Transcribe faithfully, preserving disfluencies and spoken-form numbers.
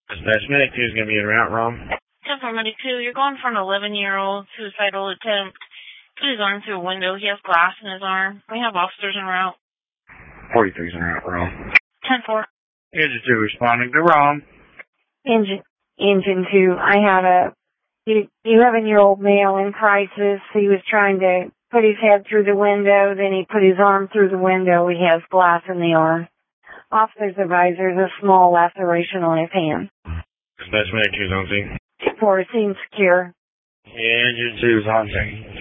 Dispatch Medic two is going to be en route, Rom. ten four Medic two, you're going for an eleven-year-old suicidal attempt. Put his arm through a window. He has glass in his arm. We have officers en route. forty-three is en route, Rom. ten four. Engine two responding to Rom. Engine, engine two, I have a eleven-year-old male in crisis. He was trying to put his head through the window, then he put his arm through the window. He has glass in the arm. Officer's advisor, a small laceration on his hand. Dispatch Medic two is on scene. four, scene secure. Engine two is on scene.